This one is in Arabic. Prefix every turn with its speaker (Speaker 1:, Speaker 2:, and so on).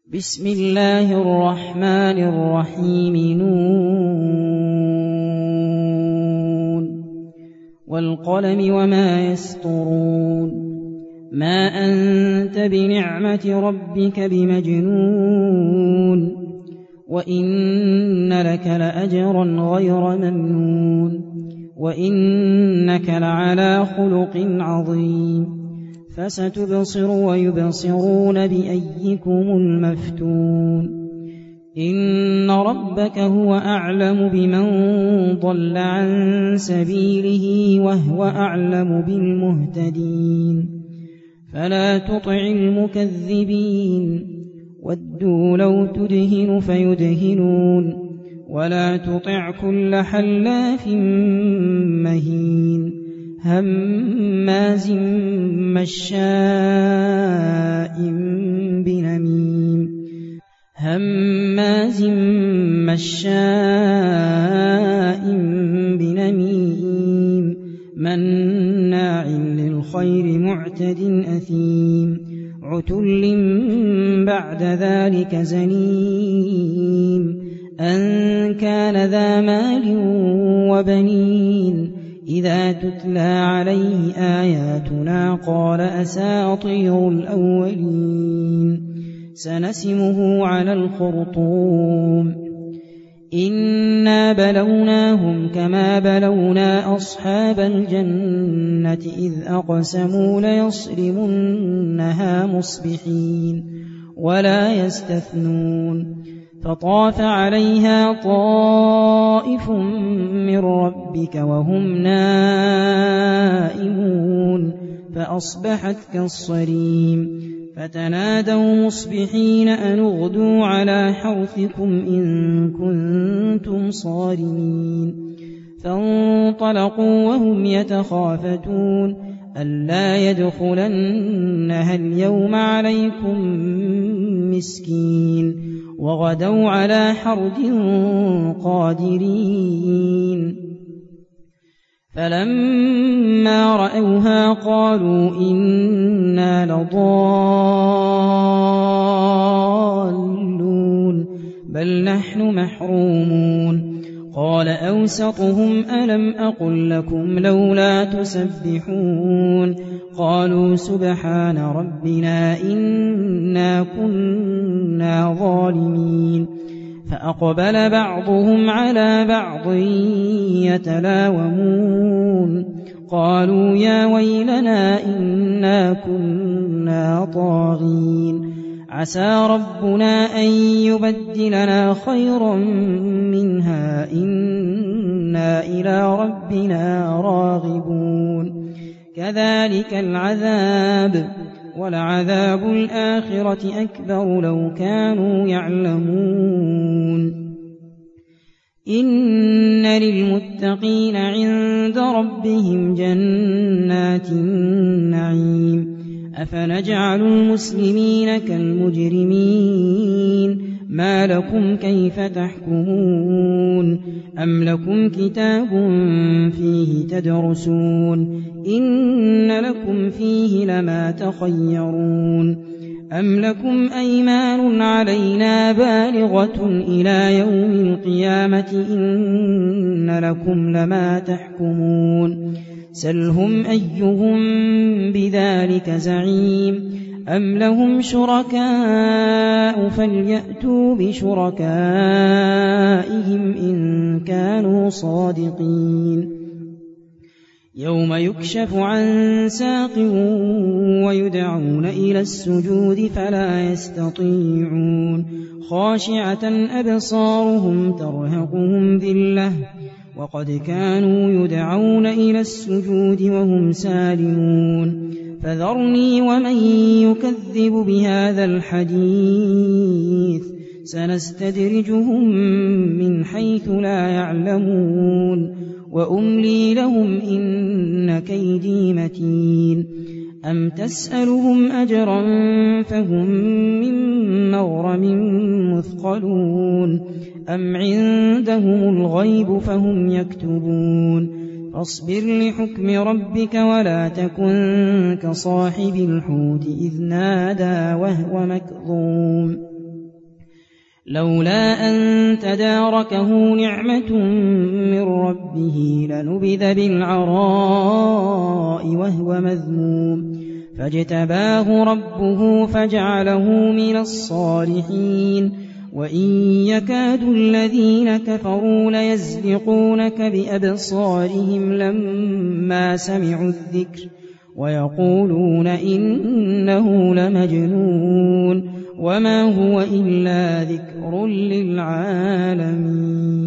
Speaker 1: بسم الله الرحمن الرحيم نون والقلم وما يسطرون ما أنت بنعمة ربك بمجنون وإن لك لأجرا غير ممنون وإنك لعلى خلق عظيم فستبصر ويبصرون بأيكم المفتون إن ربك هو أعلم بمن ضل عن سبيله وهو أعلم بالمهتدين فلا تطع المكذبين ودوا لو تدهن فيدهنون ولا تطع كل حلاف مهين هماز مشاء بنميم مناع للخير معتد أثيم عتل بعد ذلك زنيم أن كان ذا مال وبنين إذا تتلى عليه آياتنا قال أساطير الأولين سنسمه على الخرطوم إنا بلوناهم كما بلونا أصحاب الجنة إذ أقسموا ليصرمنها مصبحين ولا يستثنون فطاف عليها طائف من ربك وهم نائمون فأصبحت كالصريم فتنادوا مصبحين أن اغدوا على حرثكم إن كنتم صارمين فانطلقوا وهم يتخافتون ألا يدخلنها اليوم عليكم مسكين وغدوا على حرد قادرين فلما رأوها قالوا إنا لضالون بل نحن محرومون قال أوسطهم ألم أقل لكم لولا تسبحون قالوا سبحان ربنا إنا كنا ظالمين فأقبل بعضهم على بعض يتلاومون قالوا يا ويلنا إنا كنا طاغين عسى ربنا أن يبدلنا خيرا منها إنا إلى ربنا راغبون كذلك العذاب ولعذاب الآخرة أكبر لو كانوا يعلمون إن للمتقين عند ربهم جنات النعيم أفنجعل المسلمين كالمجرمين ما لكم كيف تحكمون أم لكم كتاب فيه تدرسون إن لكم فيه لما تخيرون أم لكم أيمان علينا بالغة إلى يوم القيامة إن لكم لما تحكمون سلهم أيهم بذلك زعيم أم لهم شركاء فليأتوا بشركائهم إن كانوا صادقين يوم يكشف عن ساق ويدعون إلى السجود فلا يستطيعون خاشعة أبصارهم ترهقهم ذلة وقد كانوا يدعون إلى السجود وهم سالمون فذرني ومن يكذب بهذا الحديث سنستدرجهم من حيث لا يعلمون وأملي لهم إن كيدي متين أم تسألهم أجرا فهم من مغرم مثقلون أم عندهم الغيب فهم يكتبون فاصبر لحكم ربك ولا تكن كصاحب الحوت إذ نادى وهو مكظوم لولا أن تداركه نعمة من ربه لنبذ بالعراء وهو مذموم فاجتباه ربه فجعله من الصالحين وإن يكاد الذين كفروا ليزلقونك بأبصارهم لما سمعوا الذكر ويقولون إنه لمجنون وما هو إلا ذكر للعالمين.